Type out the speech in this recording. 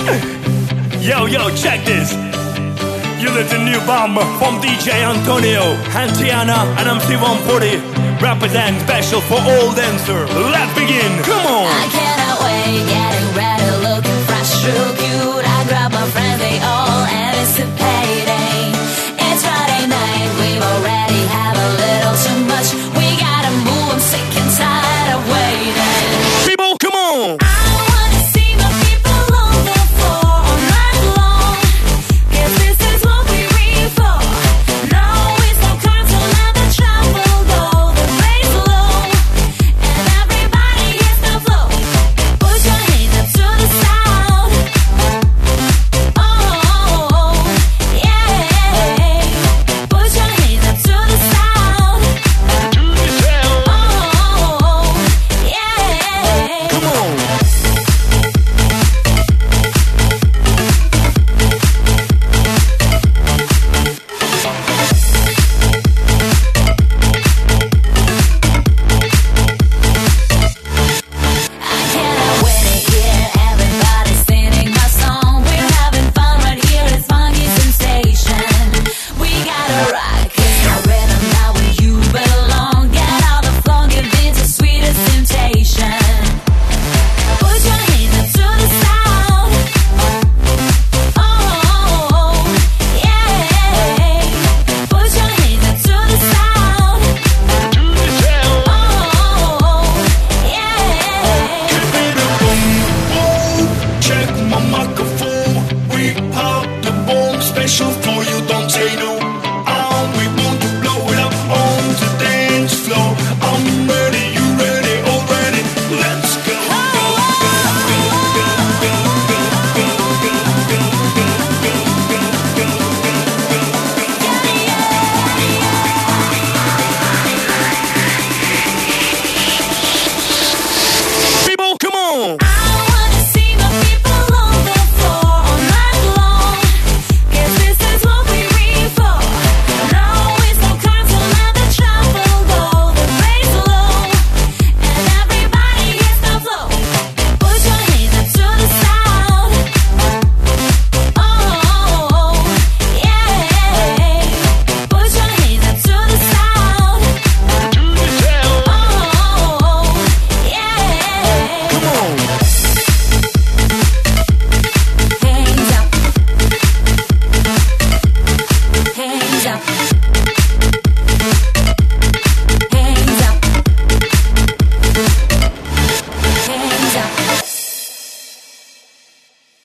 Yo, check this. You are the new bomb from DJ Antonio and Tiana and I'm C140. Represent special for all dancer. Let's begin. Come on. I cannot wait, getting ready, looking fresh, real cute. I grab my friends, they all anticipate.